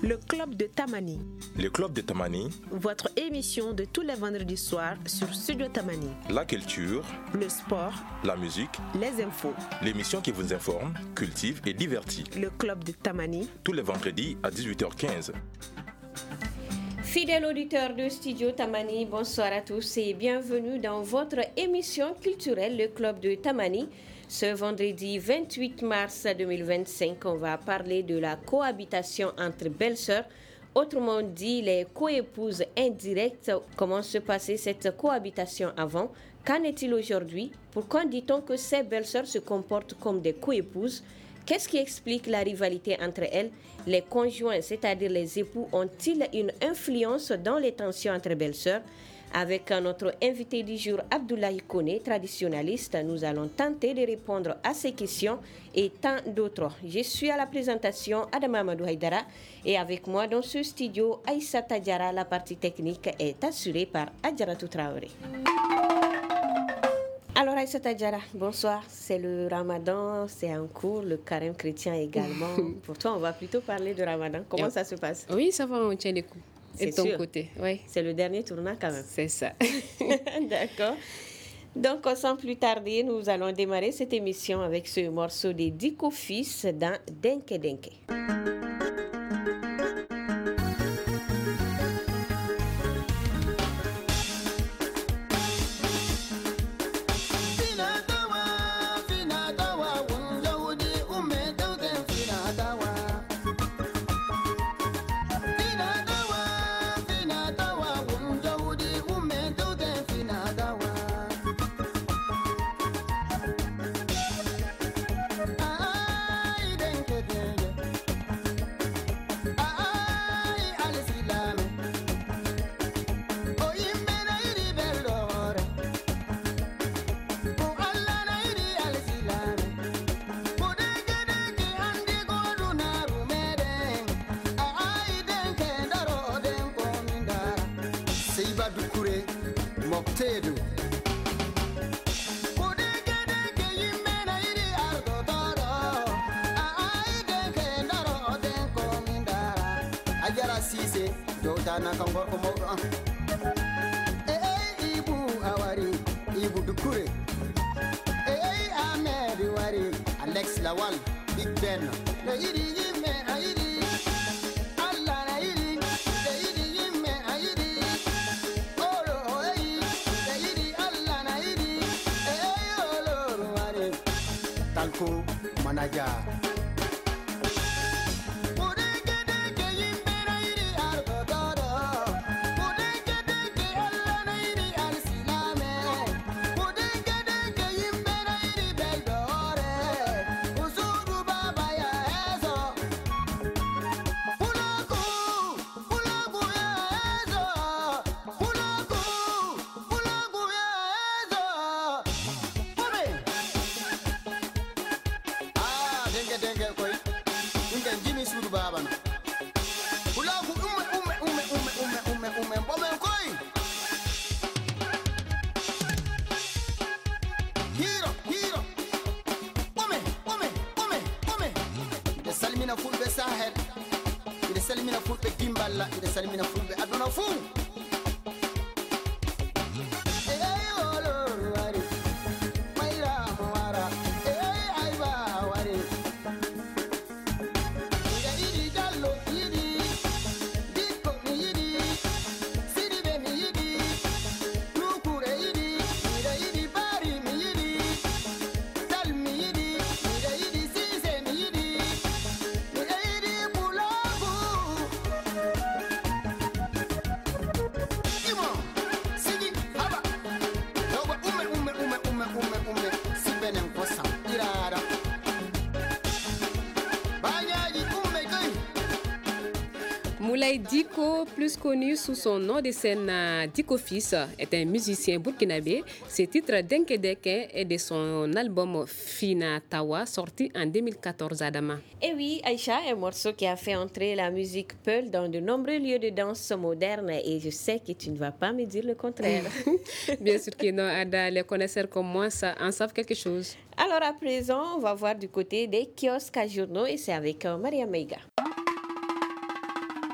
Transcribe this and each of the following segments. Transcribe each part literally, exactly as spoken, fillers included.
Le Club de Tamani. Le Club de Tamani. Votre émission de tous les vendredis soirs sur Studio Tamani. La culture, le sport, la musique, les infos. L'émission qui vous informe, cultive et divertit. Le Club de Tamani. Tous les vendredis à dix-huit heures quinze. Fidèles auditeurs de Studio Tamani, bonsoir à tous et bienvenue dans votre émission culturelle, le Club de Tamani. Ce vendredi vingt-huit mars deux mille vingt-cinq, on va parler de la cohabitation entre belles-sœurs, autrement dit les coépouses indirectes. Comment se passait cette cohabitation avant? Qu'en est-il aujourd'hui? Pourquoi dit-on que ces belles-sœurs se comportent comme des coépouses? Qu'est-ce qui explique la rivalité entre elles? Les conjoints, c'est-à-dire les époux, ont-ils une influence dans les tensions entre belles-sœurs? Avec notre invité du jour, Abdoulaye Kone, traditionnaliste, nous allons tenter de répondre à ces questions et tant d'autres. Je suis à la présentation Adama Amadou Haïdara et avec moi dans ce studio, Aïssata Diarra. La partie technique est assurée par Adjaratou Traoré. Alors Aïssata Diarra, bonsoir. C'est le Ramadan, c'est en cours, le carême chrétien également. Pour toi, on va plutôt parler de Ramadan. Comment ça se passe? Oui, ça va, on tient les coups. Et de ton sûr. Côté, oui. C'est le dernier tournant quand même. C'est ça. D'accord. Donc, sans plus tarder, nous allons démarrer cette émission avec ce morceau des Diko Fils dans Denke Denke. Moulay Diko, plus connu sous son nom de scène Diko Fils, est un musicien burkinabé. Ce titre Denke Denke est de son album Fina Tawa, sorti en deux mille quatorze à Adama. Et oui, Aïcha, un morceau qui a fait entrer la musique Peul dans de nombreux lieux de danse moderne. Et je sais que tu ne vas pas me dire le contraire. Bien sûr que non, Ada. Les connaisseurs comme moi ça, en savent quelque chose. Alors à présent, on va voir du côté des kiosques à journaux et c'est avec euh, Maria Meiga.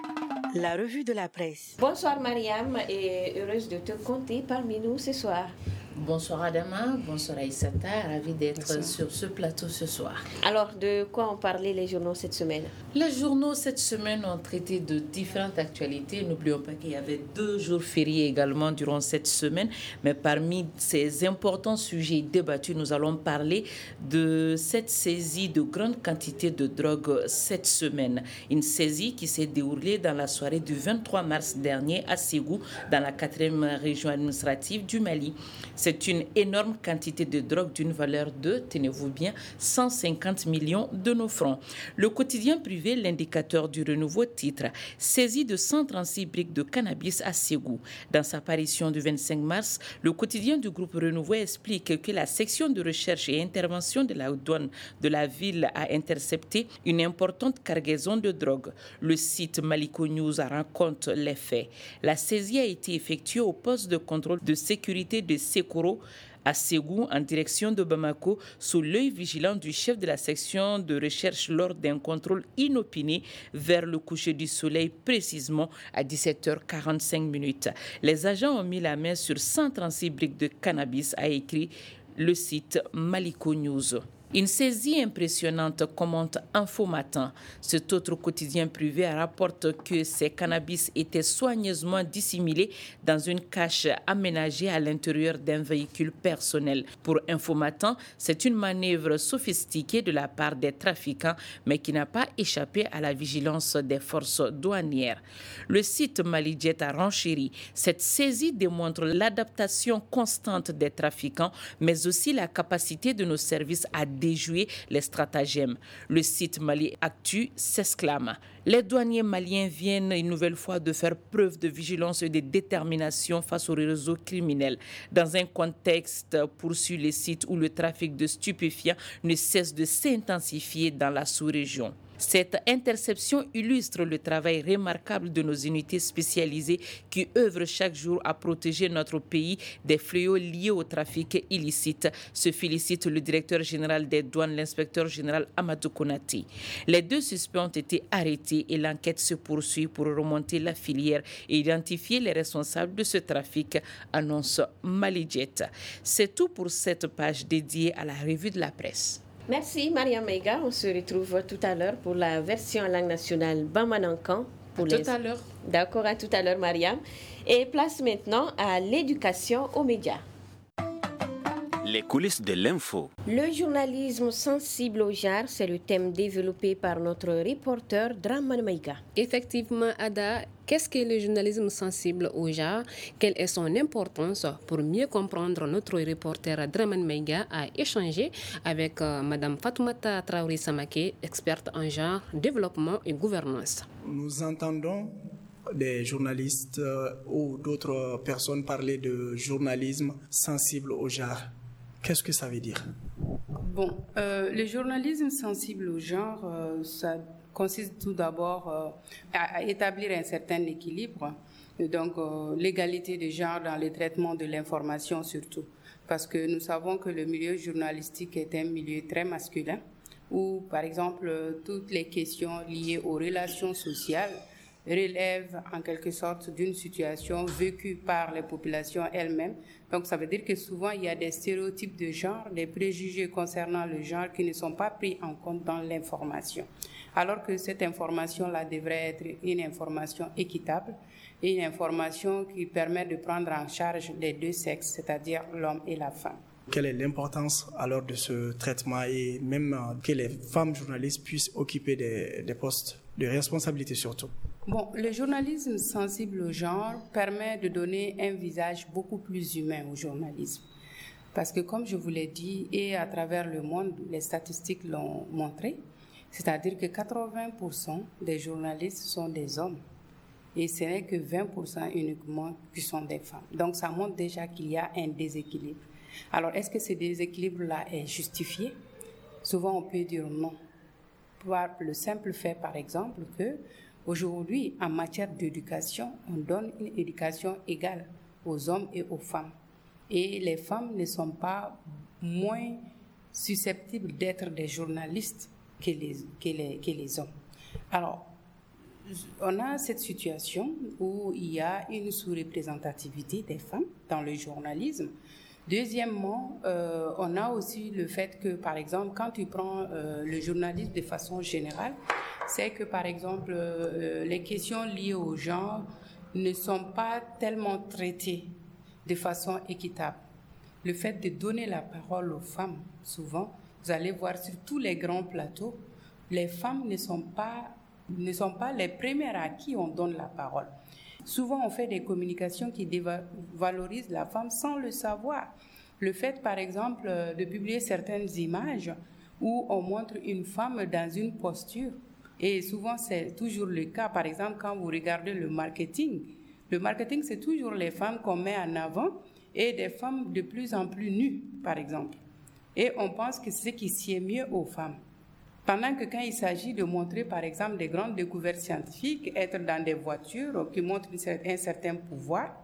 La revue de la presse. Bonsoir Mariam et heureuse de te compter parmi nous ce soir. Bonsoir Adama, bonsoir Aïssata, ravi d'être bonsoir. Sur ce plateau ce soir. Alors, de quoi ont parlé les journaux cette semaine? Les journaux cette semaine ont traité de différentes actualités. N'oublions pas qu'il y avait deux jours fériés également durant cette semaine. Mais parmi ces importants sujets débattus, nous allons parler de cette saisie de grandes quantités de drogue cette semaine. Une saisie qui s'est déroulée dans la soirée du vingt-trois mars dernier à Ségou, dans la quatrième région administrative du Mali. C'est une énorme quantité de drogue d'une valeur de, tenez-vous bien, cent cinquante millions de nos francs. Le quotidien privé, l'indicateur du renouveau, titre « Saisie de cent trente-six briques de cannabis à Ségou ». Dans sa parution du vingt-cinq mars, le quotidien du groupe Renouveau explique que la section de recherche et intervention de la douane de la ville a intercepté une importante cargaison de drogue. Le site Maliko News raconte les faits. La saisie a été effectuée au poste de contrôle de sécurité de Sekoro à Ségou, en direction de Bamako, sous l'œil vigilant du chef de la section de recherche lors d'un contrôle inopiné vers le coucher du soleil, précisément à dix-sept heures quarante-cinq minutes. Les agents ont mis la main sur cent trente-six briques de cannabis, a écrit le site Maliko News. Une saisie impressionnante, commente Info Matin. Cet autre quotidien privé rapporte que ces cannabis étaient soigneusement dissimulés dans une cache aménagée à l'intérieur d'un véhicule personnel. Pour Info Matin, c'est une manœuvre sophistiquée de la part des trafiquants, mais qui n'a pas échappé à la vigilance des forces douanières. Le site Malijet a renchéri. Cette saisie démontre l'adaptation constante des trafiquants, mais aussi la capacité de nos services à déjouer les stratagèmes. Le site Mali Actu s'exclame. Les douaniers maliens viennent une nouvelle fois de faire preuve de vigilance et de détermination face aux réseaux criminels. Dans un contexte, poursuit le site où le trafic de stupéfiants ne cesse de s'intensifier dans la sous-région. Cette interception illustre le travail remarquable de nos unités spécialisées qui œuvrent chaque jour à protéger notre pays des fléaux liés au trafic illicite, se félicite le directeur général des douanes, l'inspecteur général Amadou Konati. Les deux suspects ont été arrêtés et l'enquête se poursuit pour remonter la filière et identifier les responsables de ce trafic, annonce Malijet. C'est tout pour cette page dédiée à la revue de la presse. Merci Mariam Meiga. On se retrouve tout à l'heure pour la version en langue nationale Bamanankan. Pour tout les... à l'heure. D'accord, à tout à l'heure Mariam. Et place maintenant à l'éducation aux médias. Les coulisses de l'info. Le journalisme sensible au genre, c'est le thème développé par notre reporter Draman Meiga. Effectivement, Ada, qu'est-ce que le journalisme sensible au genre? Quelle est son importance? Pour mieux comprendre, notre reporter Draman Meiga a échangé avec euh, Mme Fatoumata Traoré Samake, experte en genre, développement et gouvernance. Nous entendons des journalistes euh, ou d'autres personnes parler de journalisme sensible au genre. Qu'est-ce que ça veut dire? Bon, euh, le journalisme sensible au genre, euh, ça consiste tout d'abord euh, à, à établir un certain équilibre, donc euh, l'égalité de genre dans le traitement de l'information surtout, parce que nous savons que le milieu journalistique est un milieu très masculin, où par exemple toutes les questions liées aux relations sociales relève en quelque sorte d'une situation vécue par les populations elles-mêmes. Donc ça veut dire que souvent il y a des stéréotypes de genre, des préjugés concernant le genre qui ne sont pas pris en compte dans l'information. Alors que cette information-là devrait être une information équitable et une information qui permet de prendre en charge les deux sexes, c'est-à-dire l'homme et la femme. Quelle est l'importance alors de ce traitement et même que les femmes journalistes puissent occuper des, des postes de responsabilité surtout? Bon, le journalisme sensible au genre permet de donner un visage beaucoup plus humain au journalisme. Parce que comme je vous l'ai dit, et à travers le monde, les statistiques l'ont montré, c'est-à-dire que quatre-vingts pour cent des journalistes sont des hommes. Et ce n'est que vingt pour cent uniquement qui sont des femmes. Donc ça montre déjà qu'il y a un déséquilibre. Alors est-ce que ce déséquilibre-là est justifié? Souvent on peut dire non. Par le simple fait, par exemple, que aujourd'hui, en matière d'éducation, on donne une éducation égale aux hommes et aux femmes. Et les femmes ne sont pas moins susceptibles d'être des journalistes que les, que les, que les hommes. Alors, on a cette situation où il y a une sous-représentativité des femmes dans le journalisme. Deuxièmement, euh, on a aussi le fait que, par exemple, quand tu prends euh, le journalisme de façon générale, c'est que, par exemple, euh, les questions liées au genre ne sont pas tellement traitées de façon équitable. Le fait de donner la parole aux femmes, souvent, vous allez voir sur tous les grands plateaux, les femmes ne sont pas, ne sont pas les premières à qui on donne la parole. Souvent, on fait des communications qui dévalorisent la femme sans le savoir. Le fait, par exemple, de publier certaines images où on montre une femme dans une posture, et souvent c'est toujours le cas, par exemple, quand vous regardez le marketing, le marketing, c'est toujours les femmes qu'on met en avant et des femmes de plus en plus nues, par exemple. Et on pense que c'est ce qui sied mieux aux femmes. Pendant que quand il s'agit de montrer, par exemple, des grandes découvertes scientifiques, être dans des voitures qui montrent un certain pouvoir,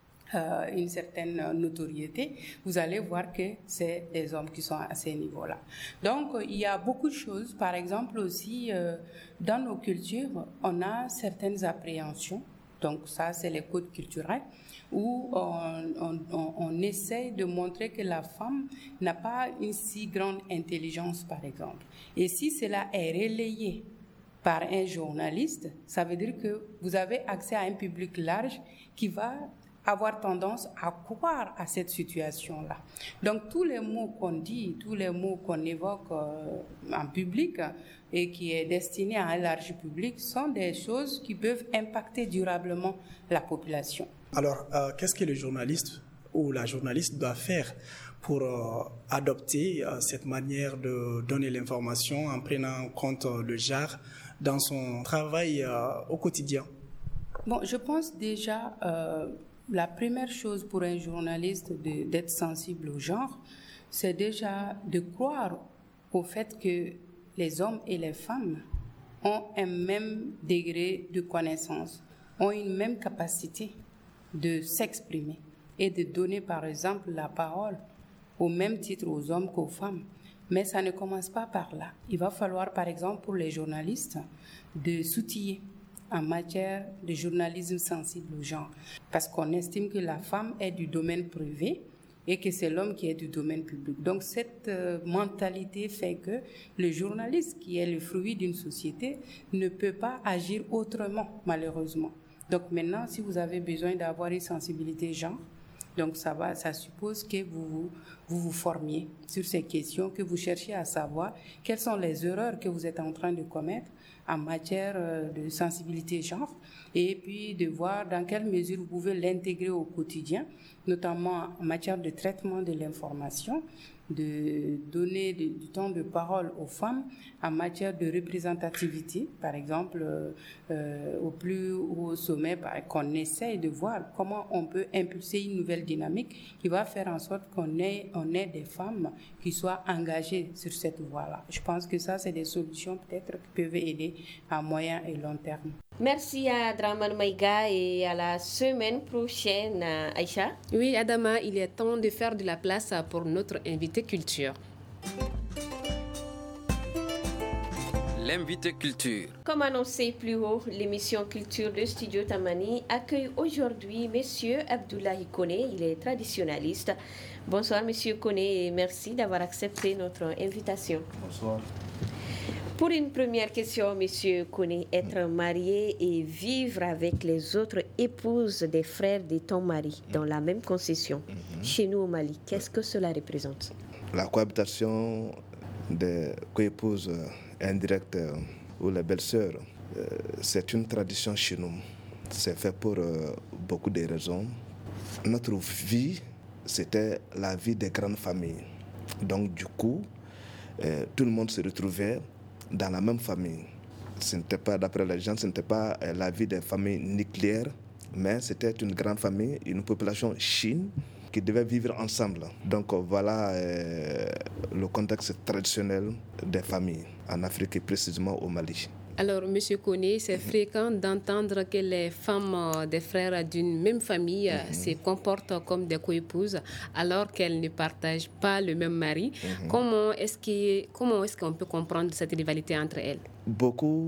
euh, une certaine notoriété, vous allez voir que c'est des hommes qui sont à ces niveaux-là. Donc, il y a beaucoup de choses. Par exemple, aussi, euh, dans nos cultures, on a certaines appréhensions. Donc, ça, c'est les codes culturels, où on, on, on, on essaie de montrer que la femme n'a pas une si grande intelligence, par exemple. Et si cela est relayé par un journaliste, ça veut dire que vous avez accès à un public large qui va avoir tendance à croire à cette situation-là. Donc, tous les mots qu'on dit, tous les mots qu'on évoque euh, en public et qui est destiné à un large public sont des choses qui peuvent impacter durablement la population. Alors, euh, qu'est-ce que le journaliste ou la journaliste doit faire pour euh, adopter euh, cette manière de donner l'information en prenant en compte euh, le genre dans son travail euh, au quotidien? Bon, je pense déjà... Euh, La première chose pour un journaliste de, d'être sensible au genre, c'est déjà de croire au fait que les hommes et les femmes ont un même degré de connaissance, ont une même capacité de s'exprimer et de donner, par exemple, la parole au même titre aux hommes qu'aux femmes. Mais ça ne commence pas par là. Il va falloir, par exemple, pour les journalistes, de s'outiller en matière de journalisme sensible au genre, parce qu'on estime que la femme est du domaine privé et que c'est l'homme qui est du domaine public. Donc cette euh, mentalité fait que le journaliste, qui est le fruit d'une société, ne peut pas agir autrement, malheureusement. Donc maintenant, si vous avez besoin d'avoir une sensibilité genre, donc ça va, ça suppose que vous vous, vous vous formiez sur ces questions, que vous cherchiez à savoir quelles sont les erreurs que vous êtes en train de commettre en matière de sensibilité genre, et puis de voir dans quelle mesure vous pouvez l'intégrer au quotidien, notamment en matière de traitement de l'information, de donner de, du temps de parole aux femmes en matière de représentativité, par exemple euh, au plus haut sommet, qu'on essaye de voir comment on peut impulser une nouvelle dynamique qui va faire en sorte qu'on ait, on ait des femmes qui soient engagées sur cette voie-là. Je pense que ça, c'est des solutions peut-être qui peuvent aider à moyen et long terme. Merci à Draman Maïga et à la semaine prochaine, Aïcha. Oui, Adama, il est temps de faire de la place pour notre invité culture. L'invité culture. Comme annoncé plus haut, l'émission Culture de Studio Tamani accueille aujourd'hui M. Abdoulaye Koné. Il est traditionnaliste. Bonsoir M. Koné et merci d'avoir accepté notre invitation. Bonsoir. Pour une première question, M. Koné, être marié et vivre avec les autres épouses des frères de ton mari dans la même concession, mm-hmm. chez nous au Mali, qu'est-ce que cela représente? La cohabitation des coépouses indirectes ou les belles-sœurs, euh, c'est une tradition chez nous. C'est fait pour euh, beaucoup de raisons. Notre vie, c'était la vie des grandes familles. Donc du coup, euh, tout le monde se retrouvait dans la même famille. Ce n'était pas, d'après les gens, ce n'était pas euh, la vie des familles nucléaires, mais c'était une grande famille, une population chine qui devaient vivre ensemble. Donc voilà euh, le contexte traditionnel des familles en Afrique et précisément au Mali. Alors, M. Koné, c'est mm-hmm. fréquent d'entendre que les femmes des frères d'une même famille mm-hmm. se comportent comme des coépouses alors qu'elles ne partagent pas le même mari. Mm-hmm. Comment est-ce qu'il, comment est-ce qu'on peut comprendre cette rivalité entre elles? Beaucoup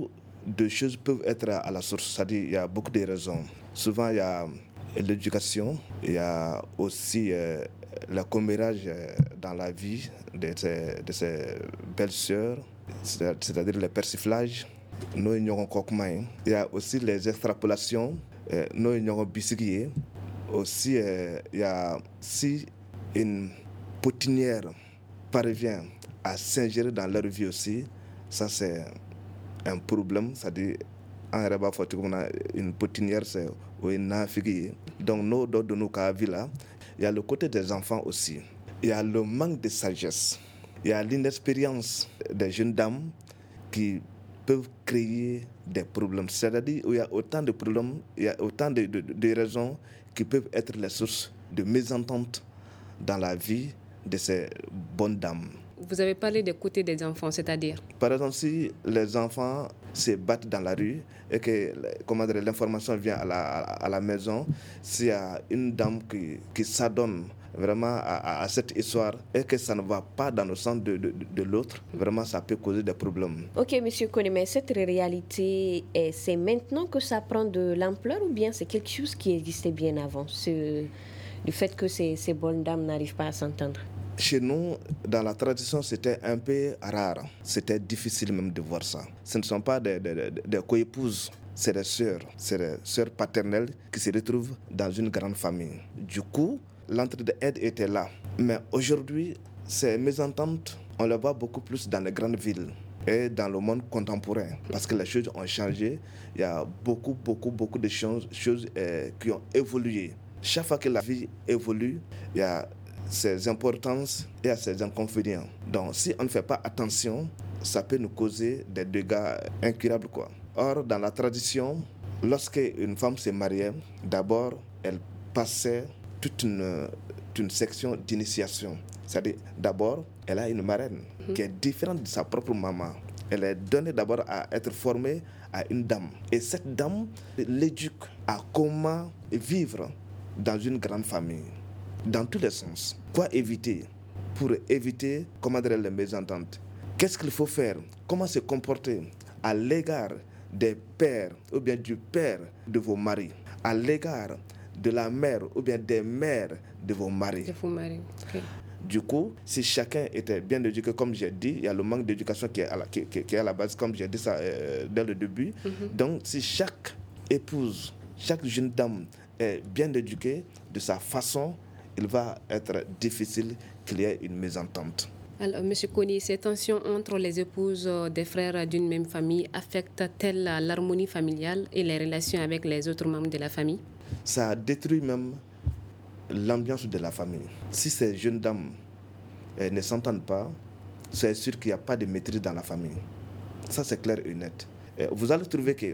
de choses peuvent être à la source, c'est-à-dire il y a beaucoup de raisons. Souvent, il y a l'éducation, il y a aussi euh, le commérage dans la vie de ces, de ces belles sœurs, c'est-à-dire le persiflage. Nous ignorons Kokmain. Il y a aussi les extrapolations, euh, nous ignorons Bissiguier. Aussi, euh, il y a si une poutinière parvient à s'ingérer dans leur vie aussi, ça c'est un problème, c'est-à-dire en rabat une poutinière c'est une figure. Donc nous dans nos cas là, il y a le côté des enfants aussi. Il y a le manque de sagesse. Il y a l'inexpérience des jeunes dames qui peuvent créer des problèmes. C'est-à-dire qu'il y a autant de problèmes, il y a autant de, de, de raisons qui peuvent être les sources de mésentente dans la vie de ces bonnes dames. Vous avez parlé des côtés des enfants, c'est-à-dire? Par exemple, si les enfants se battent dans la rue et que comment dire, l'information vient à la, à la maison, s'il y a une dame qui, qui s'adonne vraiment à, à cette histoire et que ça ne va pas dans le sens de, de, de l'autre, vraiment ça peut causer des problèmes. Ok, monsieur Kone, mais cette réalité, c'est maintenant que ça prend de l'ampleur ou bien c'est quelque chose qui existait bien avant, ce, le fait que ces, ces bonnes dames n'arrivent pas à s'entendre? Chez nous, dans la tradition, c'était un peu rare. C'était difficile même de voir ça. Ce ne sont pas des, des, des, des co-épouses, c'est des sœurs, c'est des sœurs paternelles qui se retrouvent dans une grande famille. Du coup, l'entraide était là. Mais aujourd'hui, ces mésententes, on les voit beaucoup plus dans les grandes villes et dans le monde contemporain. Parce que les choses ont changé. Il y a beaucoup, beaucoup, beaucoup de choses, choses euh, qui ont évolué. Chaque fois que la vie évolue, il y a ses importances et à ses inconvénients. Donc, si on ne fait pas attention, ça peut nous causer des dégâts incurables, quoi. Or, dans la tradition, lorsque une femme se mariait, d'abord, elle passait toute une, une section d'initiation. C'est-à-dire, d'abord, elle a une marraine mmh. qui est différente de sa propre maman. Elle est donnée d'abord à être formée à une dame. Et cette dame l'éduque à comment vivre dans une grande famille. Dans tous les sens. Quoi éviter pour éviter, comment dire, les mésententes? Qu'est-ce qu'il faut faire? Comment se comporter à l'égard des pères ou bien du père de vos maris, à l'égard de la mère ou bien des mères de vos maris? De vos maris. Okay. Du coup, si chacun était bien éduqué, comme j'ai dit, il y a le manque d'éducation qui est à la, qui, qui, qui est à la base, comme j'ai dit ça euh, dès le début. Mm-hmm. Donc, si chaque épouse, chaque jeune dame est bien éduquée de sa façon, il va être difficile qu'il y ait une mésentente. Alors, M. Kone, ces tensions entre les épouses des frères d'une même famille affectent-elles l'harmonie familiale et les relations avec les autres membres de la famille? Ça détruit même l'ambiance de la famille. Si ces jeunes dames eh, ne s'entendent pas, c'est sûr qu'il n'y a pas de maîtrise dans la famille. Ça, c'est clair et net. Et vous allez trouver que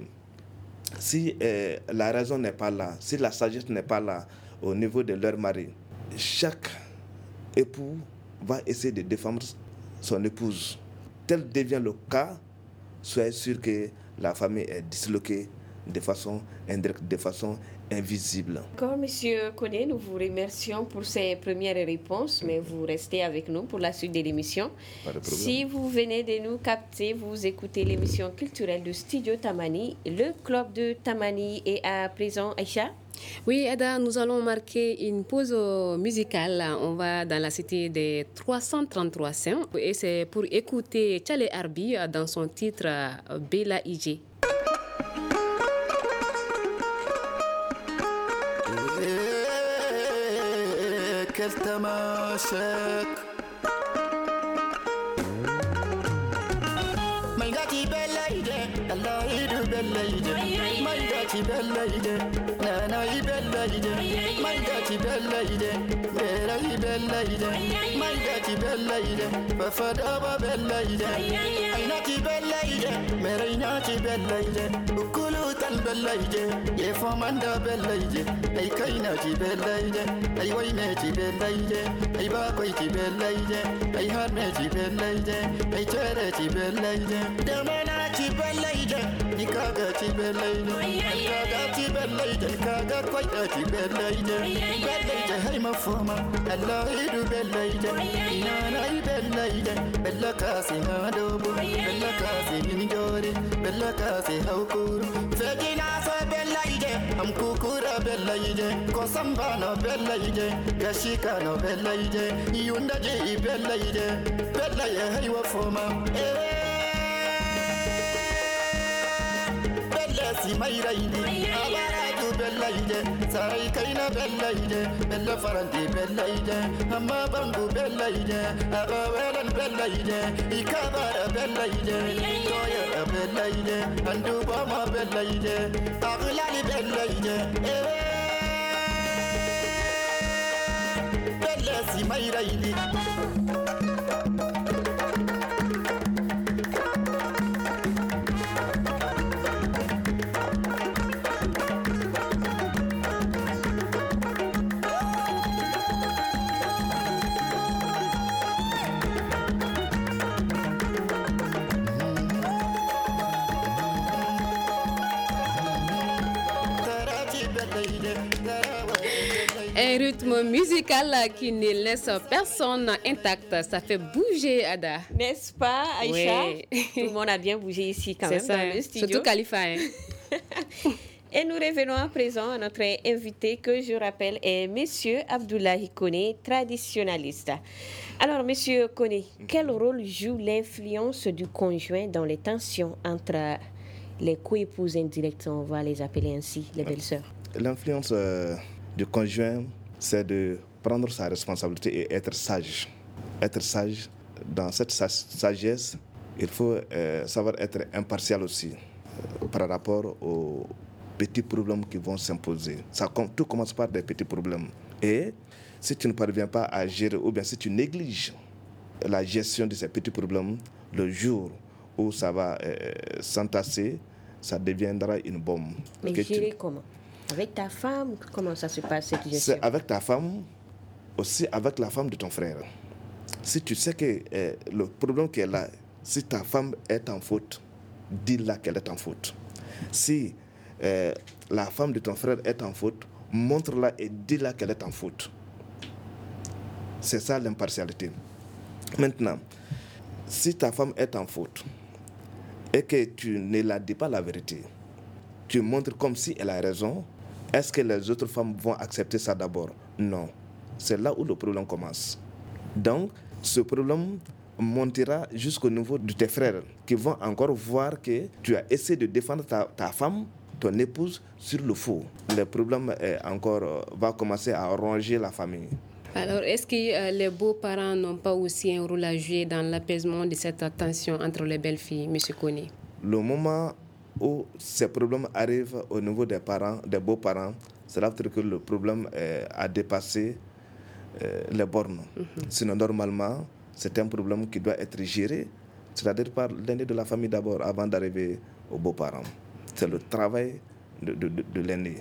si eh, la raison n'est pas là, si la sagesse n'est pas là au niveau de leur mari, chaque époux va essayer de défendre son épouse. Tel devient le cas, soyez sûr que la famille est disloquée de façon indirecte, de façon invisible. D'accord, Monsieur Kone, nous vous remercions pour ces premières réponses, mais vous restez avec nous pour la suite de l'émission. Si vous venez de nous capter, vous écoutez l'émission culturelle du Studio Tamani, le club de Tamani est à présent, Aïcha. Oui, Ada, nous allons marquer une pause musicale. On va dans la cité des trois cent trente-trois Saints et c'est pour écouter Tchale Arbi dans son titre Bella Ije. Quel tamashak Malgati Bella Ije, Allah Idu Bella Ije, Malgati Bella Ije, Nana Bella Ije, Malgati Bella Ije, Bella Bella Ije, Malgati Bella Ije, Bafada Bella Ije, Ainati Bella Ije, Merainati Bella Ije, Ukulu Tal Bella Ije, Yefamanda Bella Ije, Ay Kainati Bella Ije, Ay Wainati Bella Ije, Ay Bakoiti Bella Ije, Ay Harmeti Bella Ije, Ay Tereti Bella Ije, Demenati Bella Ije, Nikagati Bella Ije, Nikagati Bella Ije, Nikagat Kwaitati Bella Ije, Bella Ije, Hay Mafoma, Allah Idu Bella Ije, Inana Bella ide bella kasi madobo bella kasi ninjori bella kasi haukuru fejina so bella ide am kukura bella ide kosamba no bella ide gashika no bella ide yunda je bella ide bella ye haywa foma eh bella si mayra ide abara bella ide sarai kaina bella ide bella farandi bella ide amma bangu bella ide abawelan bella ide ikabara bella ide toya bella ide andu bama bella ide aglali bella ide bella si mayra ide Un rythme musical qui ne laisse personne intact. Ça fait bouger, Ada. N'est-ce pas, Aïcha? Oui. Tout le monde a bien bougé ici quand C'est même ça, dans le studio. surtout Khalifa. Hein. Et nous revenons à présent à notre invité que je rappelle est Monsieur Abdoulaye Koné, traditionnaliste. Alors, Monsieur Koné, quel rôle joue l'influence du conjoint dans les tensions entre les co-épouses indirectes, on va les appeler ainsi, les belles-sœurs? L'influence euh, du conjoint, c'est de prendre sa responsabilité et être sage. Être sage, dans cette sagesse, il faut euh, savoir être impartial aussi euh, par rapport aux petits problèmes qui vont s'imposer. Ça, tout commence par des petits problèmes. Et si tu ne parviens pas à gérer, ou bien si tu négliges la gestion de ces petits problèmes, le jour où ça va euh, s'entasser, ça deviendra une bombe. Mais que gérer tu... comment? Avec ta femme, comment ça se passe cette gestion? C'est avec ta femme, aussi avec la femme de ton frère. Si tu sais que euh, le problème qu'elle a, si ta femme est en faute, dis-la qu'elle est en faute. Si euh, la femme de ton frère est en faute, montre-la et dis-la qu'elle est en faute. C'est ça l'impartialité. Maintenant, si ta femme est en faute et que tu ne la dis pas la vérité, tu montres comme si elle a raison, est-ce que les autres femmes vont accepter ça d'abord? Non. C'est là où le problème commence. Donc, ce problème montera jusqu'au niveau de tes frères qui vont encore voir que tu as essayé de défendre ta, ta femme, ton épouse, sur le faux. Le problème est encore, euh, va commencer à ronger la famille. Alors, est-ce que euh, les beaux-parents n'ont pas aussi un rôle à jouer dans l'apaisement de cette tension entre les belles-filles, M. Koné? Le moment où ces problèmes arrivent au niveau des parents, des beaux-parents, cela veut dire que le problème euh, a dépassé euh, les bornes. Mm-hmm. Sinon, normalement, c'est un problème qui doit être géré, c'est-à-dire par l'aîné de la famille d'abord, avant d'arriver aux beaux-parents. C'est le travail de, de, de, de l'aîné.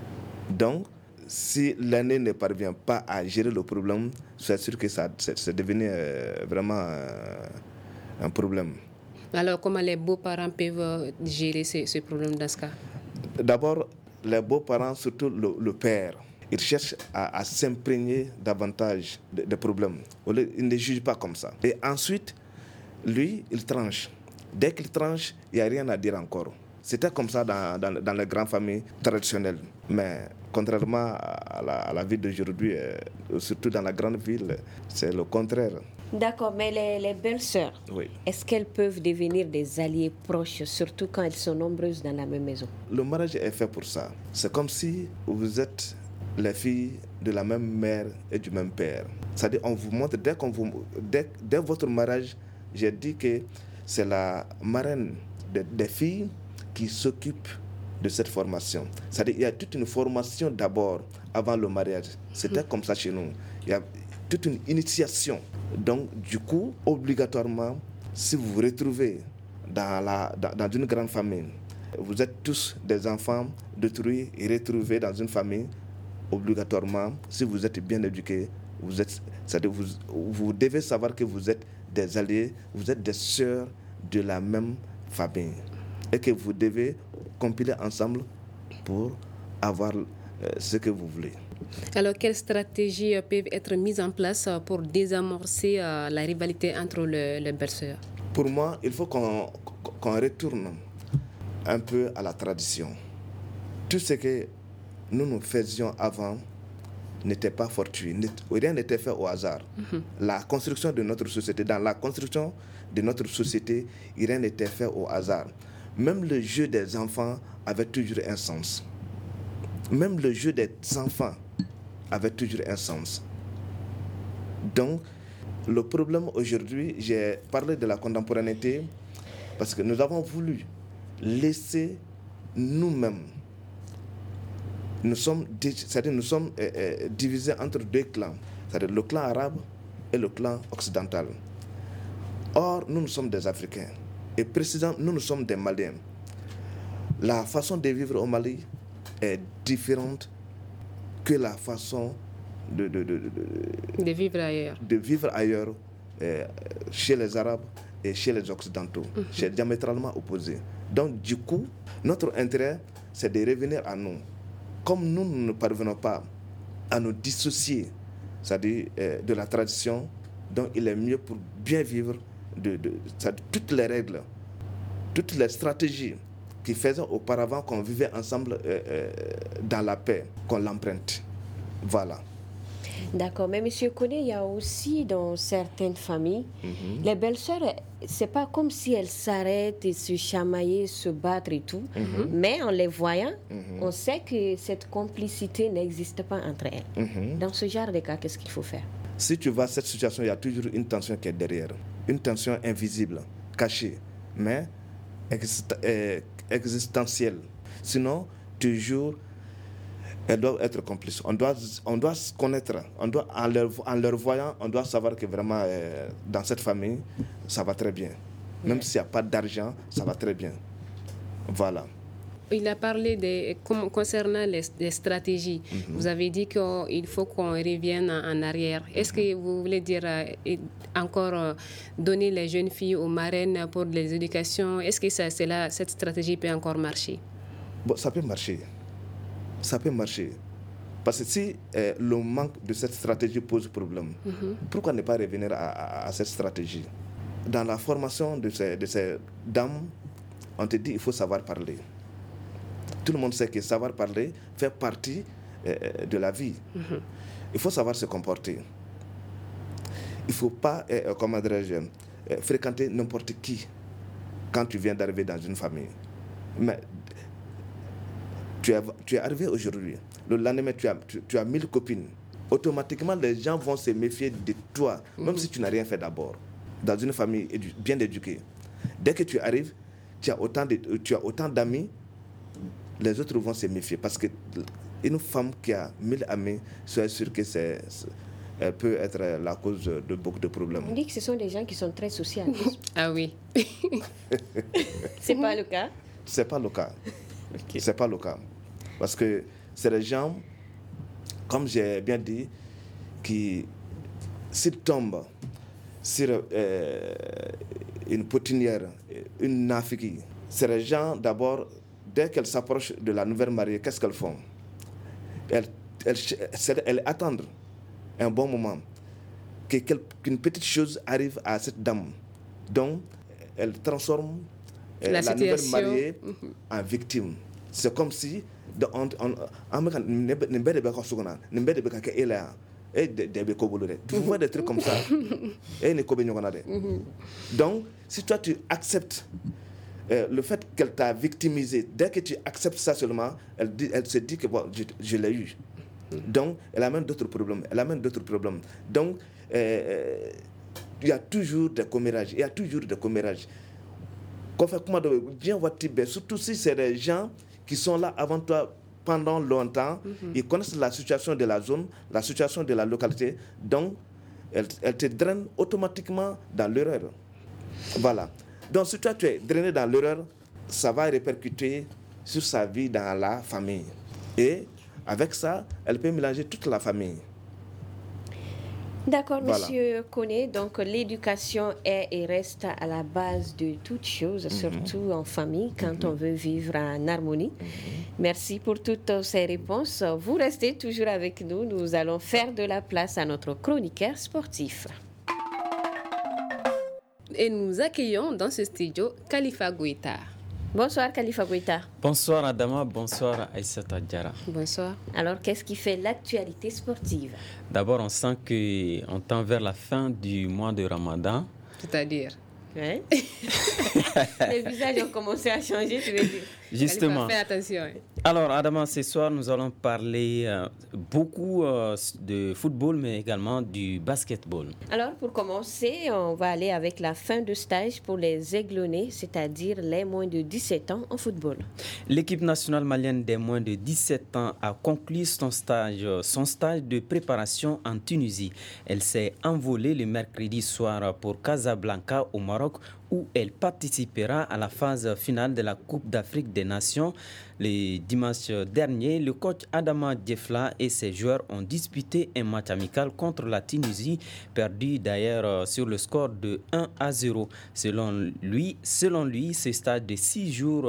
Donc, si l'aîné ne parvient pas à gérer le problème, c'est sûr que ça, c'est, c'est devenu euh, vraiment euh, un problème. Alors, comment les beaux-parents peuvent gérer ce, ce problème dans ce cas? D'abord, les beaux-parents, surtout le, le père, ils cherchent à, à s'imprégner davantage des de problèmes. Ils ne jugent pas comme ça. Et ensuite, lui, il tranche. Dès qu'il tranche, il n'y a rien à dire encore. C'était comme ça dans, dans, dans les grandes familles traditionnelles. Mais contrairement à la, à la vie d'aujourd'hui, euh, surtout dans la grande ville, c'est le contraire. D'accord, mais les, les belles-sœurs, oui. Est-ce qu'elles peuvent devenir des alliés proches, surtout quand elles sont nombreuses dans la même maison? Le mariage est fait pour ça. C'est comme si vous êtes les filles de la même mère et du même père. C'est-à-dire, on vous montre, dès, qu'on vous, dès, dès votre mariage, j'ai dit que c'est la marraine de, des filles qui s'occupe de cette formation. C'est-à-dire qu'il y a toute une formation d'abord avant le mariage. C'était mmh. comme ça chez nous. Il y a toute une initiation. Donc, du coup, obligatoirement, si vous vous retrouvez dans, la, dans, dans une grande famille, vous êtes tous des enfants d'autrui et retrouvés dans une famille, obligatoirement, si vous êtes bien éduqués, vous, êtes, c'est-à-dire vous, vous devez savoir que vous êtes des alliés, vous êtes des sœurs de la même famille et que vous devez compiler ensemble pour avoir euh, ce que vous voulez. Alors, quelles stratégies peuvent être mises en place pour désamorcer la rivalité entre le, les belles-sœurs? Pour moi, il faut qu'on qu'on retourne un peu à la tradition. Tout ce que nous nous faisions avant n'était pas fortuit. Rien n'était fait au hasard. Mm-hmm. La construction de notre société, dans la construction de notre société, rien n'était fait au hasard. Même le jeu des enfants avait toujours un sens. Même le jeu des enfants avait toujours un sens. Donc, le problème aujourd'hui, j'ai parlé de la contemporanéité parce que nous avons voulu laisser nous-mêmes. Nous sommes, c'est-à-dire nous sommes euh, euh, divisés entre deux clans, c'est-à-dire le clan arabe et le clan occidental. Or, nous, nous sommes des Africains. Et précisément, nous, nous sommes des Maliens. La façon de vivre au Mali est différente que la façon de, de, de, de, de vivre ailleurs, de vivre ailleurs euh, chez les Arabes et chez les Occidentaux. Mm-hmm. C'est diamétralement opposé. Donc, du coup, notre intérêt, c'est de revenir à nous. Comme nous, nous ne parvenons pas à nous dissocier, c'est-à-dire euh, de la tradition, donc il est mieux pour bien vivre de, de, c'est-à-dire toutes les règles, toutes les stratégies qui faisaient auparavant qu'on vivait ensemble euh, euh, dans la paix, qu'on l'emprunte. Voilà. D'accord, mais M. Koné, il y a aussi dans certaines familles, mm-hmm. les belles-sœurs, c'est pas comme si elles s'arrêtent et se chamailler, se battre et tout, mm-hmm. mais en les voyant, mm-hmm. on sait que cette complicité n'existe pas entre elles. Mm-hmm. Dans ce genre de cas, qu'est-ce qu'il faut faire? Si tu vois cette situation, il y a toujours une tension qui est derrière, une tension invisible, cachée, mais exist- euh, existentielle. Sinon, toujours, elles doivent être complices. On doit, on doit se connaître. On doit, en, leur, en leur voyant, on doit savoir que vraiment, euh, dans cette famille, ça va très bien. Même ouais. s'il n'y a pas d'argent, ça va très bien. Voilà. Il a parlé de, concernant les, les stratégies. Mm-hmm. Vous avez dit qu'il faut qu'on revienne en, en arrière. Est-ce que vous voulez dire euh, encore euh, donner les jeunes filles aux marraines pour les éducations? Est-ce que ça, c'est là, cette stratégie peut encore marcher? Bon, ça peut marcher. Ça peut marcher. Parce que si euh, le manque de cette stratégie pose problème, mm-hmm. pourquoi ne pas revenir à, à, à cette stratégie? Dans la formation de ces, de ces dames, on te dit qu'il faut savoir parler. Tout le monde sait que savoir parler fait partie euh, de la vie. Mm-hmm. Il faut savoir se comporter. Il ne faut pas, euh, comment dirais-je, euh, fréquenter n'importe qui quand tu viens d'arriver dans une famille. Mais tu es, tu es arrivé aujourd'hui, le lendemain tu as, tu, tu as mille copines. Automatiquement, les gens vont se méfier de toi, mm-hmm. même si tu n'as rien fait d'abord. Dans une famille édu- bien éduquée. Dès que tu arrives, tu as autant, de, tu as autant d'amis, les autres vont se méfier. Parce qu'une femme qui a mille amis, soyez sûr que c'est, elle peut être la cause de beaucoup de problèmes. On dit que ce sont des gens qui sont très sociaux. Ah oui. C'est pas le cas? C'est pas le cas. Okay. C'est pas le cas. Parce que c'est des gens, comme j'ai bien dit, qui, s'ils tombent sur euh, une poutinière, une nafiki, c'est des gens d'abord, dès qu'elles s'approchent de la nouvelle mariée, qu'est-ce qu'elles font? Elles, elles, elles, elles attendent un bon moment que, qu'une petite chose arrive à cette dame. Donc, elles transforment euh, la, la nouvelle mariée mm-hmm. en victime. C'est comme si on, on, on, vous voyez des trucs comme ça. Donc, si toi tu acceptes euh, le fait qu'elle t'a victimisé, dès que tu acceptes ça seulement, elle, dit, elle se dit que bon, je, je l'ai eu. Donc, elle amène d'autres problèmes. Elle amène d'autres problèmes. Donc, euh, il y a toujours des commérages. Il y a toujours des commérages. Surtout si c'est des gens qui sont là avant toi pendant longtemps, mm-hmm. ils connaissent la situation de la zone, la situation de la localité, donc elles, elles te drainent automatiquement dans l'erreur. Voilà. Donc si toi tu es drainé dans l'erreur, ça va répercuter sur sa vie dans la famille. Et avec ça, elle peut mélanger toute la famille. D'accord, Voilà. Monsieur Koné. Donc, l'éducation est et reste à la base de toute chose, mm-hmm. surtout en famille, quand mm-hmm. on veut vivre en harmonie. Mm-hmm. Merci pour toutes ces réponses. Vous restez toujours avec nous. Nous allons faire de la place à notre chroniqueur sportif. Et nous accueillons dans ce studio Khalifa Goïta. Bonsoir Khalifa Goïta. Bonsoir Adama, bonsoir Aïssata Diarra. Bonsoir. Alors, qu'est-ce qui fait l'actualité sportive? D'abord, on sent qu'on tend vers la fin du mois de Ramadan. C'est-à-dire ouais. Les visages ont commencé à changer, tu veux dire. Justement. Fais attention. Alors, Adama, ce soir, nous allons parler euh, beaucoup euh, de football, mais également du basketball. Alors, pour commencer, on va aller avec la fin de stage pour les aiglonnés, c'est-à-dire les moins de dix-sept ans en football. L'équipe nationale malienne des moins de dix-sept ans a conclu son stage, son stage de préparation en Tunisie. Elle s'est envolée le mercredi soir pour Casablanca, au Maroc, où elle participera à la phase finale de la Coupe d'Afrique des Nations. Le dimanche dernier, le coach Adama Diefla et ses joueurs ont disputé un match amical contre la Tunisie, perdu d'ailleurs sur le score de un à zéro. Selon lui, selon lui, ce stage de six jours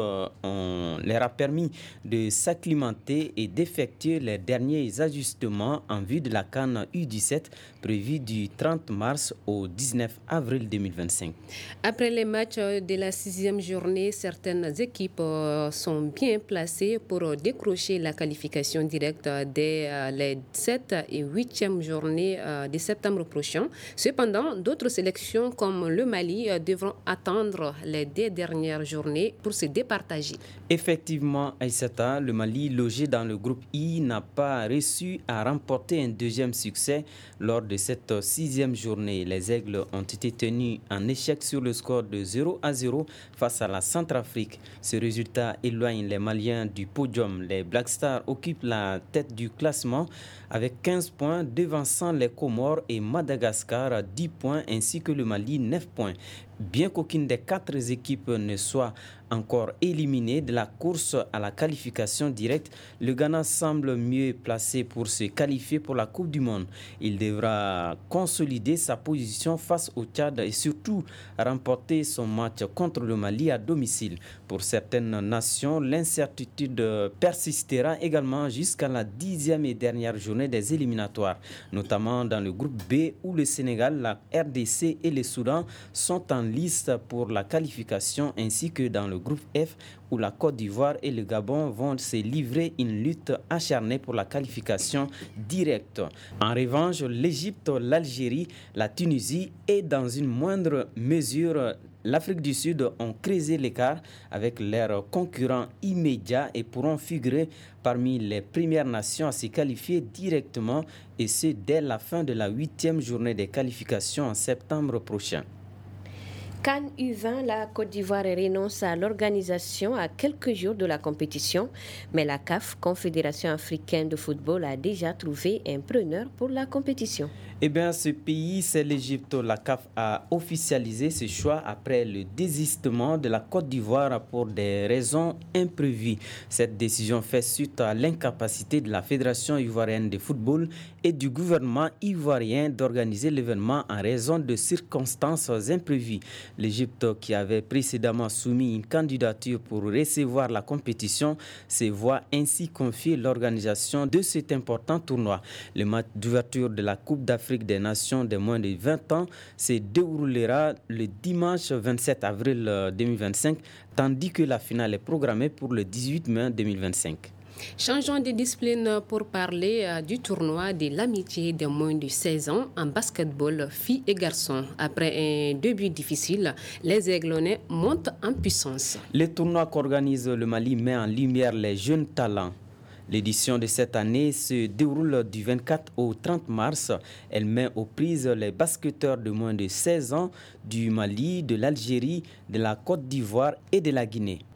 on leur a permis de s'acclimater et d'effectuer les derniers ajustements en vue de la CAN U dix-sept prévue du trente mars au dix-neuf avril deux mille vingt-cinq. Après les matchs de la sixième journée, certaines équipes sont bien placées pour décrocher la qualification directe dès les sept et huitième journées de septembre prochain. Cependant, d'autres sélections comme le Mali devront attendre les deux dernières journées pour se départager. Effectivement, Aïssata, le Mali, logé dans le groupe I, n'a pas réussi à remporter un deuxième succès lors de cette sixième journée. Les Aigles ont été tenus en échec sur le score de zéro à zéro face à la Centrafrique. Ce résultat éloigne les Maliens du podium. Les Black Stars occupent la tête du classement avec quinze points, devançant les Comores et Madagascar dix points ainsi que le Mali neuf points. Bien qu'aucune des quatre équipes ne soit encore éliminée de la course à la qualification directe, le Ghana semble mieux placé pour se qualifier pour la Coupe du Monde. Il devra consolider sa position face au Tchad et surtout remporter son match contre le Mali à domicile. Pour certaines nations, l'incertitude persistera également jusqu'à la dixième et dernière journée des éliminatoires, notamment dans le groupe B où le Sénégal, la R D C et le Soudan sont en liste pour la qualification, ainsi que dans le groupe F où la Côte d'Ivoire et le Gabon vont se livrer une lutte acharnée pour la qualification directe. En revanche, l'Égypte, l'Algérie, la Tunisie et dans une moindre mesure l'Afrique du Sud ont creusé l'écart avec leurs concurrents immédiats et pourront figurer parmi les premières nations à se qualifier directement, et ce dès la fin de la huitième journée des qualifications en septembre prochain. CAN U vingt, la Côte d'Ivoire renonce à l'organisation à quelques jours de la compétition, mais la C A F, Confédération africaine de football, a déjà trouvé un preneur pour la compétition. Eh bien, ce pays, c'est l'Égypte. La C A F a officialisé ce choix après le désistement de la Côte d'Ivoire pour des raisons imprévues. Cette décision fait suite à l'incapacité de la Fédération ivoirienne de football et du gouvernement ivoirien d'organiser l'événement en raison de circonstances imprévues. L'Égypte, qui avait précédemment soumis une candidature pour recevoir la compétition, se voit ainsi confier l'organisation de cet important tournoi. Le match d'ouverture de la Coupe d'Afrique des Nations de moins de vingt ans se déroulera le dimanche vingt-sept avril deux mille vingt-cinq, tandis que la finale est programmée pour le dix-huit mai deux mille vingt-cinq. Changeons de discipline pour parler euh, du tournoi de l'amitié des moins de seize ans en basketball filles et garçons. Après un début difficile, les Aiglonnais montent en puissance. Le tournoi qu'organise le Mali met en lumière les jeunes talents. L'édition de cette année se déroule du vingt-quatre au trente mars. Elle met aux prises les basketteurs de moins de seize ans du Mali, de l'Algérie, de la Côte d'Ivoire et de la Guinée.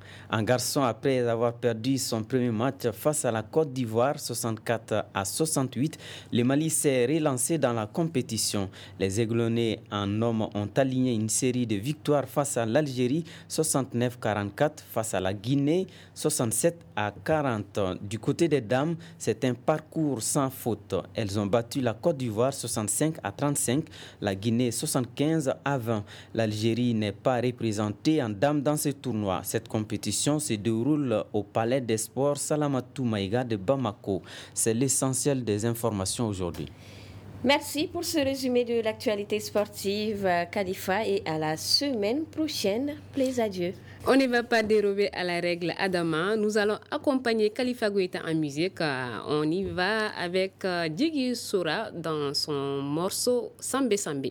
En garçon, après avoir perdu son premier match face à la Côte d'Ivoire, soixante-quatre à soixante-huit, le Mali s'est relancé dans la compétition. Les Aiglonnais en hommes ont aligné une série de victoires face à l'Algérie, soixante-neuf à quarante-quatre, face à la Guinée, soixante-sept à quarante. Du côté des dames, c'est un parcours sans faute. Elles ont battu la Côte d'Ivoire soixante-cinq à trente-cinq, la Guinée soixante-quinze à vingt. L'Algérie n'est pas représentée en dames dans ce tournoi. Cette compétition se déroule au Palais des Sports Salamatou Maïga de Bamako. C'est l'essentiel des informations aujourd'hui. Merci pour ce résumé de l'actualité sportive, Khalifa, et à la semaine prochaine. Plaise à Dieu. On ne va pas dérober à la règle Adama. Nous allons accompagner Khalifa Goïta en musique. On y va avec Djigui Soura dans son morceau Sambe Sambe.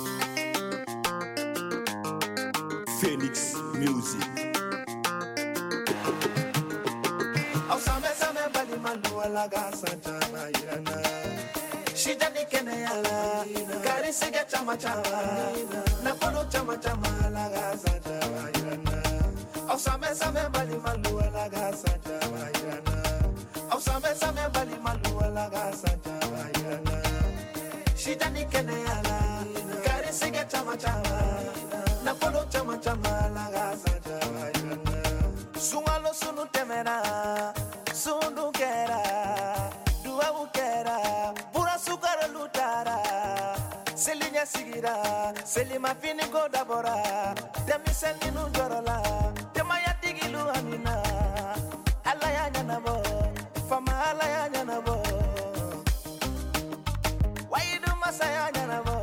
Phoenix Music. Shida ni kene yala, kari sige chama chama, na kono chama chama la gasa chama irana. Au same same bali malu la gasa chama irana. Au same same bali malu la gasa chama irana. Shida ni kene yala, kari sige chama chama, na kono chama chama la gasa chama irana. Sungalo sunu temera, sunu kera, dua ukera. Sukara lutara, Selinya sigira, Selima fini go dabora, Demi selinu jorola, Demaya digilu amina, Alaya nyanabo, Fama alaya nyanabo, Waidu masaya nyanabo,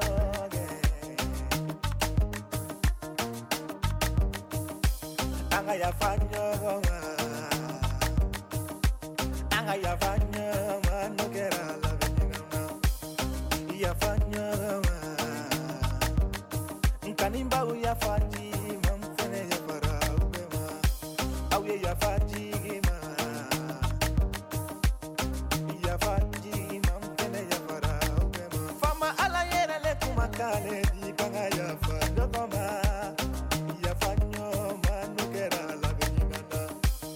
Anga ya fanyo goma, Anga ya fanyo manogera. Yafanya Nkanimba uyafaji mamfene ya para ubema Auye yafaji gima Yafaji mamfene ya para ubema Fama ala yere le kumakale di banga yafajo koma Yafanyo manukera la venyigana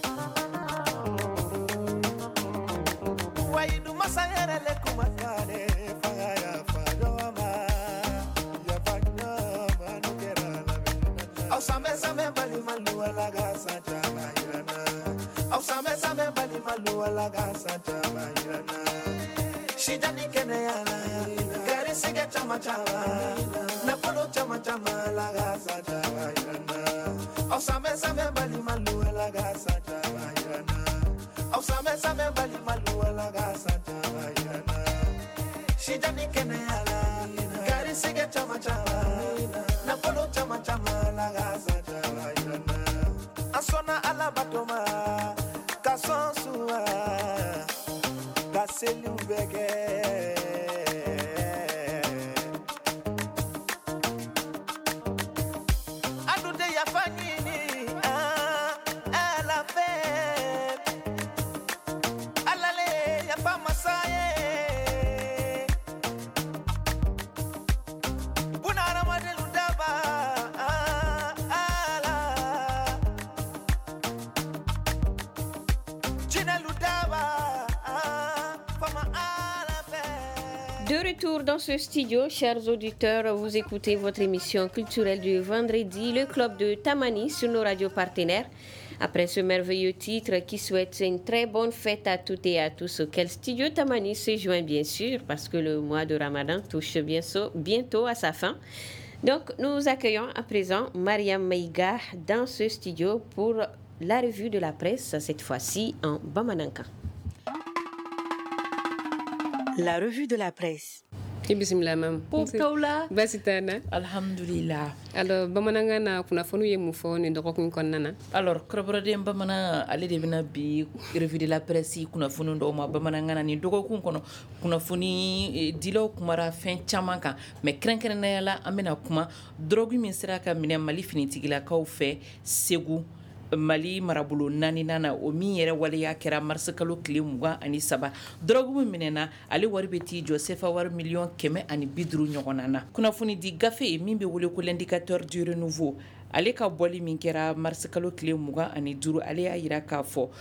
Waidu masa yere le kumakale Same same bali malu la gasa chama irana. Au same same bali malu la gasa chama irana. Shida ni kene yana, kari sige chama chama, na polo chama chama la gasa chama irana. Au same same bali malu la gasa chama irana. Au same same bali malu la gasa chama irana. Shida ni kene yana, kari sige chama chama, na polo chama chama. Asona alabatoma kasonsua kaselu bege adude yafanyini ah ala fe alale yafama saye bunara madelu daba. De retour dans ce studio, chers auditeurs, vous écoutez votre émission culturelle du vendredi, le club de Tamani sur nos radios partenaires. Après ce merveilleux titre qui souhaite une très bonne fête à toutes et à tous, auquel studio Tamani se joint bien sûr parce que le mois de Ramadan touche bientôt à sa fin. Donc nous accueillons à présent Mariam Maïga dans ce studio pour la revue de la presse, cette fois-ci en Bamananka. La revue de la presse. Bismillah mam. Pour Kaula. Basitana. Alhamdulillah. Alors bamananga na kuna fonu ye mu fo ni doko kun konnana. Alors krobrode bamana ale de bina bi revue de la presse kuna fonu ndo ma bamananga na ni doko kun kono kuna foni dilo kumara fen chaman kan mais krenkren na yala amena kuma drogue min sera ka mine mali finitigila kaw fe segu Mali marabolo nani nana o min yɛrɛ waleya kɛra mars kalo tile mugan ani saba drogue min minɛna ale wari bɛ t'i jɔ sefa wari miliyɔn kɛmɛ ani bi duuru ɲɔgɔnna na kunnafoni di gafe min bɛ wele ko l'indicateur du renouveau ale ka bɔli min kɛra mars kalo tile mugan ani duuru ale y'a yira k'a fɔ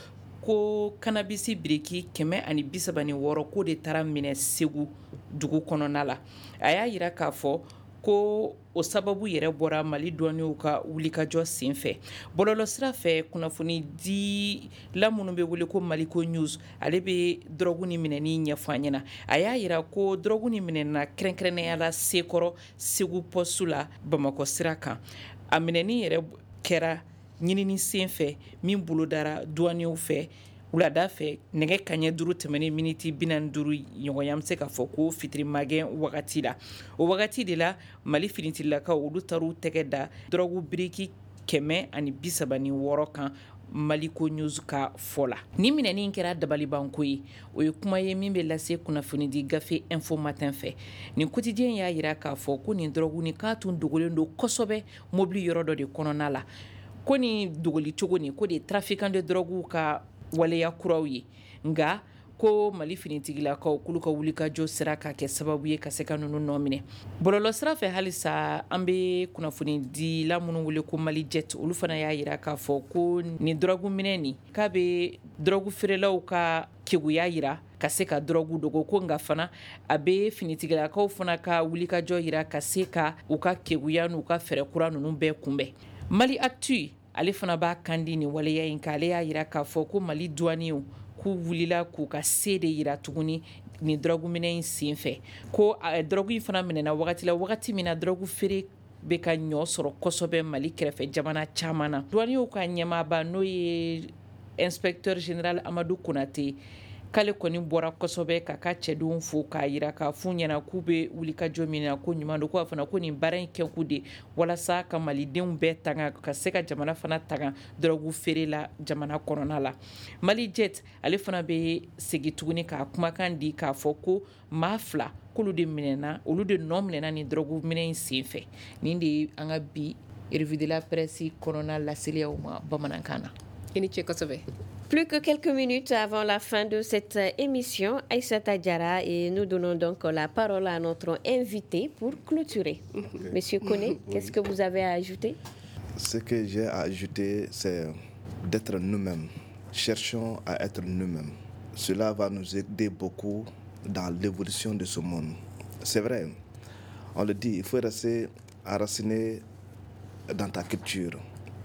ko cannabis biriki kɛmɛ ani bi saba ni wɔɔrɔ ko de taara minɛ Segu dugu kɔnɔna la. A y'a yira k'a fɔ ko o sababu yɛrɛ bɔra Mali douaniers ka wulikajɔ sen fɛ. Bɔlɔlɔsira fɛ kunnafoni di la minnu bɛ wele ko Maliko News ale bɛ drogue ni minɛni ɲɛfɔ an ɲɛna. A y'a yira ko drogue ni minɛna kɛrɛnkɛrɛnnenya la Sekɔrɔ Segu poste la Bamakɔ sira kan. A minɛni yɛrɛ kɛra ɲinini sen fɛ min bolodara douaniers fɛ wulada fɛ nɛgɛ kaɲɛ duuru tɛmɛni miniti bi naani ni duuru ɲɔgɔnya bɛ se k'a fɔ ko fitirimagɛn wagati la. O wagati de la Mali finitigilakaw olu taar'u tɛgɛ da drogue biriki kɛmɛ ani bi saba ni wɔɔrɔ kan Maliko News ka fɔ la. Ni minɛni in kɛra dabalibanko ye o ye kuma ye min bɛ lase kunnafoni di gafe Info Matin fɛ. Nin quotidien y'a yira k'a fɔ ko nin drogue ni k'a tun dogolen don kosɛbɛ mobili yɔrɔ dɔ de kɔnɔna la. Ko nin dogoli cogo ni ko de trafiquant de drogue ka waleya kuraw ye nga ko Mali finitigilakaw k'olu ka wulikajɔ sera ka kɛ sababu ye ka se ka ninnu nɔ minɛ. Bɔlɔlɔ sira fɛ halisa an bɛ kunnafoni di la minnu wele ko Mali Jet olu fana y'a yira k'a fɔ ko nin drogue minɛ nin k'a bɛ drogue feerelaw ka keguya yira ka se ka drogue dogo ko nga fana a bɛ finitigilakaw fana ka wulikajɔ yira ka se ka u ka keguya n'u ka fɛɛrɛ kura ninnu bɛɛ kunbɛn. Mali Actu ale fana b'a kandi ni waleya in ka ale y'a yira k'a fɔ ko Mali douaniers k'u wulila k'u ka se de yira tuguni ni drogue minɛ in sen fɛ ko a drogue in fana minɛna wagati la wagati min na drogue feere bɛ ka ɲɔ sɔrɔ kosɛbɛ Mali kɛrɛfɛ jamana caman na. Douaniers ka ɲɛmaaba n'o ye inspecteur général Amadou Konate k'ale kɔni bɔra kosɛbɛ ka ka cɛdenw fo k'a yira k'a f'u ɲɛna k'u bɛ wulikajɔ min na ko ɲuman don ko a fana ko nin baara in kɛkun de walasa ka malidenw bɛɛ tanga ka se ka jamana fana tanga drogue feere la jamana kɔnɔna la. Mali Jet ale fana bɛ segin tuguni k'a kumakan di k'a fɔ ko maa fila k'olu de minɛna olu de nɔ minɛna ni drogue minɛ in sen fɛ. Nin de ye an ka bi revue de la presse kɔnɔna laseliyaw ma bamanankan na. I ni ce kosɛbɛ. Plus que quelques minutes avant la fin de cette émission, Aïssata Diarra, et nous donnons donc la parole à notre invité pour clôturer. Okay. Monsieur Kone, oui. Qu'est-ce que vous avez à ajouter? Ce que j'ai à ajouter, c'est d'être nous-mêmes. Cherchons à être nous-mêmes. Cela va nous aider beaucoup dans l'évolution de ce monde. C'est vrai, on le dit, il faut rester enraciné dans ta culture,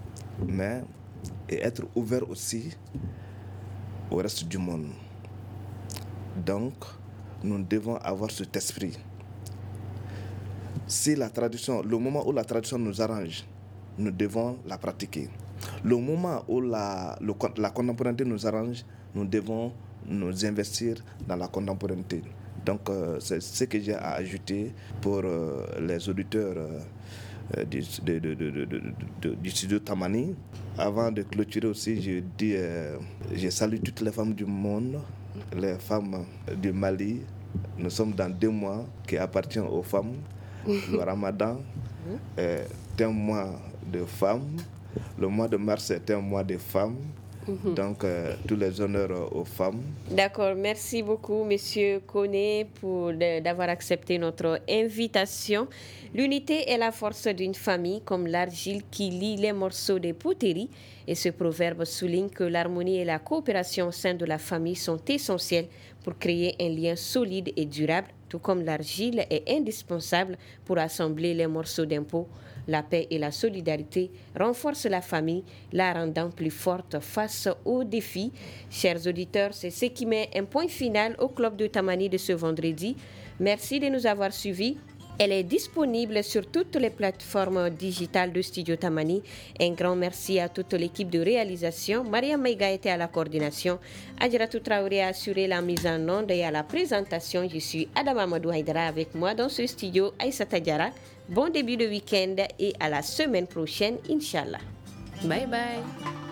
mais et être ouvert aussi au reste du monde. Donc, nous devons avoir cet esprit. Si la tradition, le moment où la tradition nous arrange, nous devons la pratiquer. Le moment où la, le, la contemporanéité nous arrange, nous devons nous investir dans la contemporanéité. Donc, euh, c'est ce que j'ai à ajouter pour euh, les auditeurs euh, Du, de, de, de, de, de, du studio Tamani. Avant de clôturer aussi, je dis, euh, je salue toutes les femmes du monde, les femmes du Mali. Nous sommes dans deux mois qui appartiennent aux femmes. Le Ramadan est un mois de femmes. Le mois de mars est un mois de femmes. Mm-hmm. Donc, euh, tous les honneurs aux femmes. D'accord, merci beaucoup, Monsieur Kone, pour de, d'avoir accepté notre invitation. L'unité est la force d'une famille, comme l'argile qui lie les morceaux de poterie. Et ce proverbe souligne que l'harmonie et la coopération au sein de la famille sont essentielles pour créer un lien solide et durable, tout comme l'argile est indispensable pour assembler les morceaux d'un pot. La paix et la solidarité renforcent la famille, la rendant plus forte face aux défis. Chers auditeurs, c'est ce qui met un point final au Club de Tamani de ce vendredi. Merci de nous avoir suivis. Elle est disponible sur toutes les plateformes digitales de Studio Tamani. Un grand merci à toute l'équipe de réalisation. Maria Maïga était à la coordination. Adjaratou Traoré a assuré la mise en onde et à la présentation. Je suis Adam Amadou Haïdara avec moi dans ce studio, Aïssata Diarra. Bon début de week-end et à la semaine prochaine, Inch'Allah. Bye bye.